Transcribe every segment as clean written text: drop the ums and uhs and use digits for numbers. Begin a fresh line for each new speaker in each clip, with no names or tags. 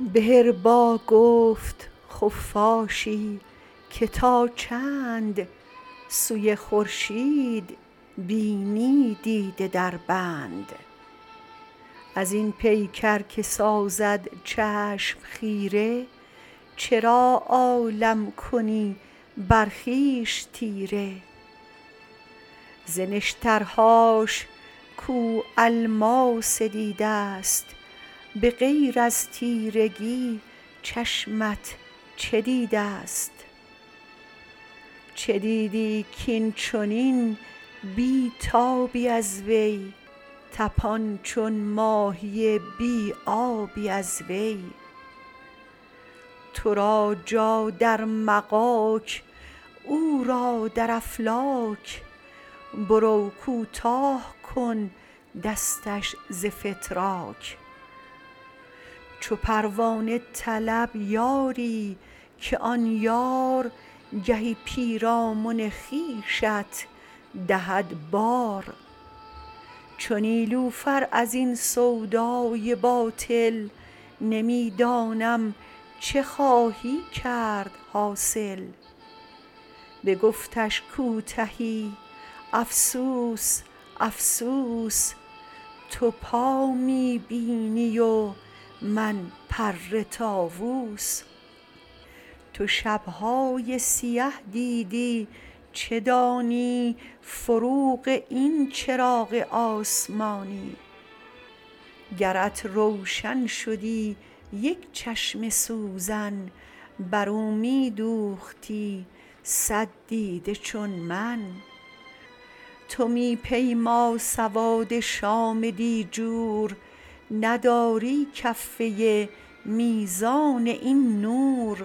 به حربا گفت خفاشی که تا چند سوی خورشید بینی دیده در بند. از این پیکر که سازد چشم خیره، چرا عالم کنی بر خویش تیره؟ ز نشترهاش کو الماس دیدست، به غیر از تیرگی چشمت چه دیدست؟ چه دیدی کاین چنین بی تابی از وی، طپان چون ماهی بی آبی از وی؟ تو را جا در مغاک او را در افلاک، برو کوتاه کن دستش ز فتراک. چو پروانه طلب یاری که آن یار گهی پیرامن خویشت دهد بار. چو نیلوفر از این سودای باطل، نمی دانم چه خواهی کرد حاصل. بگفتش کوتهی افسوس افسوس، تو پا می بینی و من پر طاووس. تو شبهای سیه دیدی چه دانی، فروغ این چراغ آسمانی. گرت روشن شدی یک چشم سوزن، بر او می دوختی 100 دیده چون من. تو می پیما سواد شام دیجور، نداری کفه میزان این نور.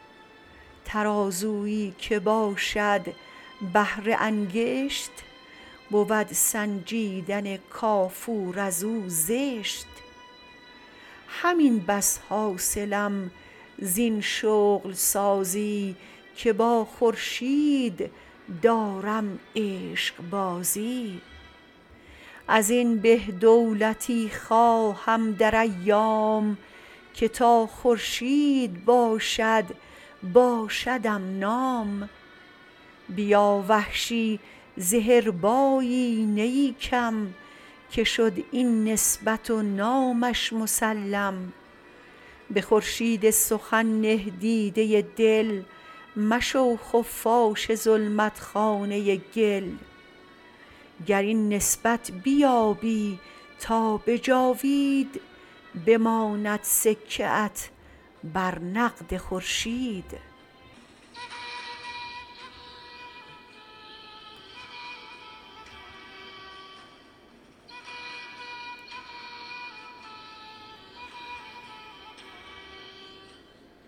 ترازویی که باشد بهر انگشت، بود سنجیدن کافور از او زشت. همین بس حاصلم زین شغل سازی، که با خورشید دارم عشق بازی. از این به دولتی خواهم در ایام، که تا خورشید باشد باشدم نام. بیا وحشی ز حربایی نه ای کم، که شد این نسبت و نامش مسلم. به خورشید سخن نه دیده دل، مشو خفاش ظلمت خانه گل. گر این نسبت بیابی تا به جاوید، بماند سکه ات بر نقد خورشید.